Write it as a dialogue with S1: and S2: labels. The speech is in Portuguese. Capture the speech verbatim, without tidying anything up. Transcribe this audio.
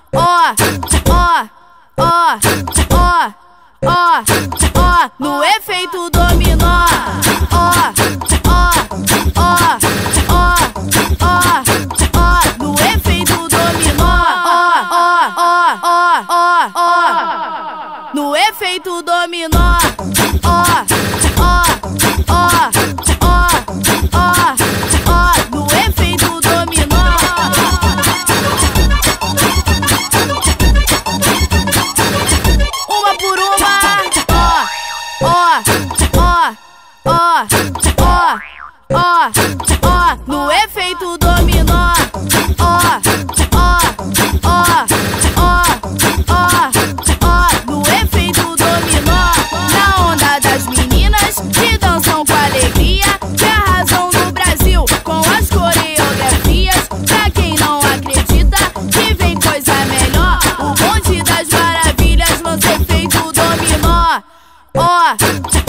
S1: ó, ó, ó, ó, ó, ó, no efeito dominó, ó, ó, ó, ó, ó, ó, no efeito dominó, ó, ó, ó, ó, ó, ó, no efeito dominó, ó, ó, ó, ó, ó, ó, no efeito dominó. Uma por uma, ó, ó, ó, ó, ó, ó, ó, no efeito dominó, ó, ó, ó, ó, ó, ó, no efeito dominó. Na onda das meninas que dançam com alegria, que é a razão do Brasil com as coreografias. Pra quem não acredita que vem coisa melhor, o bonde das maravilhas lança efeito dominó, ó.